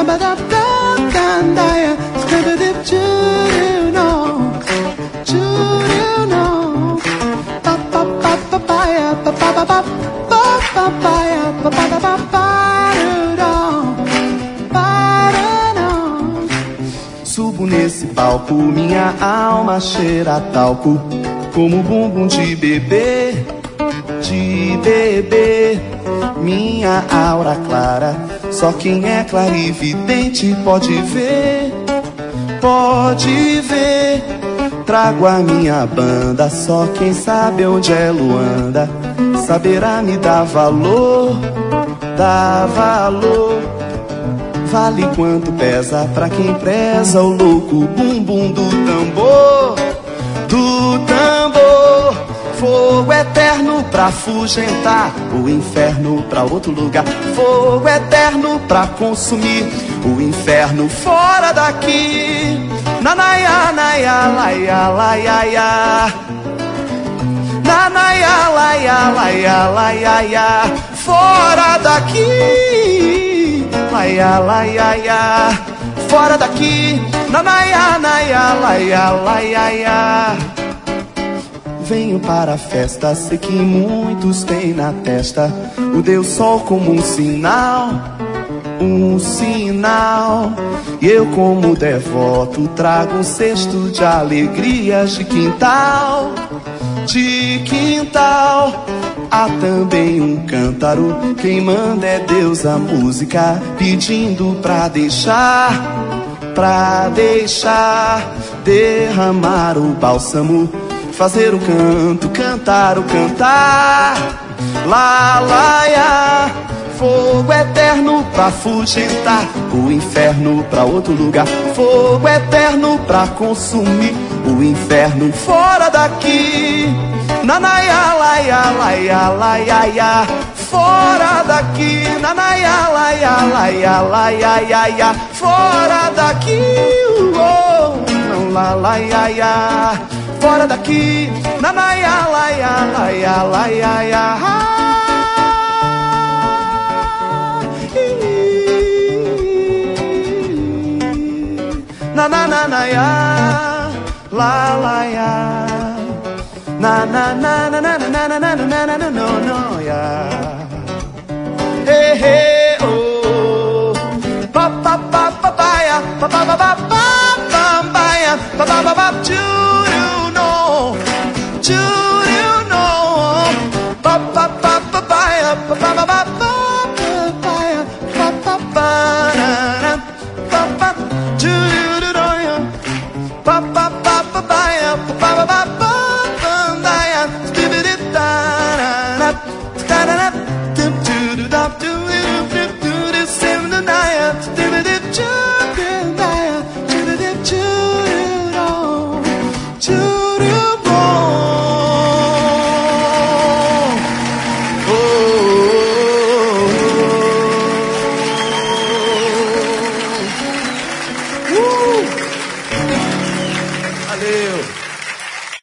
Subo nesse palco, minha alma cheira a talco, como bumbum de bebê, minha aura clara. Só quem é clarividente pode ver, pode ver. Trago a minha banda, só quem sabe onde é Luanda saberá me dar valor, dá valor. Vale quanto pesa pra quem preza o louco bumbum do tambor, do tambor. Fogo eterno pra afugentar o inferno pra outro lugar. Fogo eterno pra consumir o inferno fora daqui. Nanaya, naia, laia, laia, laia. Nanaya, laia, laia, laia, laia. Fora daqui. Laia, laia, laia. Fora daqui. Nanaya, naia, laia, laia, laia. Venho para a festa, sei que muitos têm na testa o Deus Sol como um sinal, um sinal. E eu como devoto trago um cesto de alegrias de quintal, de quintal. Há também um cântaro, quem manda é Deus a música, pedindo pra deixar derramar o bálsamo, fazer o canto, cantar o cantar. Lá, laia, fogo eterno pra afugentar o inferno pra outro lugar. Fogo eterno pra consumir o inferno fora daqui. Nanaya, laia, laia, laia, laia. Fora daqui. Nanaya, laia, laia, laia, laia. Fora daqui. Não, la, laia, laia. Fora daqui. Nanaya, laia, laia, laia, laia. Na na na na ya, la la ya. Na na na na na na na na na na na na no no ya. Hey hey oh. Pa pa pa pa pa ya, pa pa pa pa pa pa ya, pa pa pa pa churu no, churu no. Pa pa pa pa pa ya, pa pa pa pa pa ya, pa pa pa na pa pa churu no ya. Pa pa pa pa pa ya, pa pa pa pa. Valeu!